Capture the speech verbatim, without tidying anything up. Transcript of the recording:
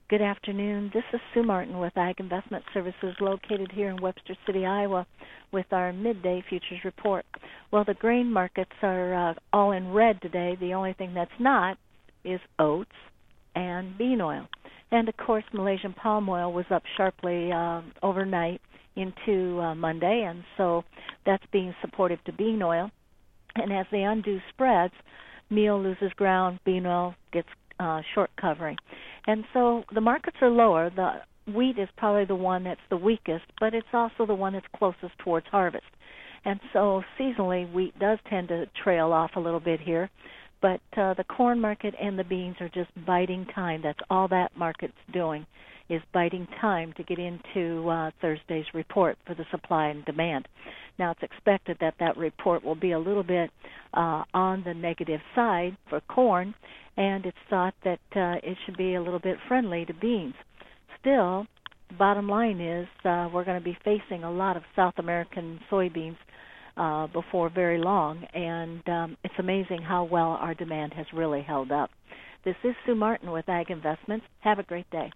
Good afternoon. This is Sue Martin with Ag Investment Services located here in Webster City, Iowa with our midday futures report. Well, the grain markets are uh, all in red today. The only thing that's not is oats and bean oil. And, of course, Malaysian palm oil was up sharply uh, overnight into uh, Monday, and so that's being supportive to bean oil. And as they undo spreads, meal loses ground, bean oil gets uh, short covering. And so the markets are lower. The wheat is probably the one that's the weakest, but it's also the one that's closest towards harvest. And so seasonally, wheat does tend to trail off a little bit here. But uh, the corn market and the beans are just biding time. That's all that market's doing, is biding time to get into uh, Thursday's report for the supply and demand. Now, it's expected that that report will be a little bit uh, on the negative side for corn, and it's thought that uh, it should be a little bit friendly to beans. Still, the bottom line is uh, we're going to be facing a lot of South American soybeans uh, before very long, and um, it's amazing how well our demand has really held up. This is Sue Martin with Ag Investments. Have a great day.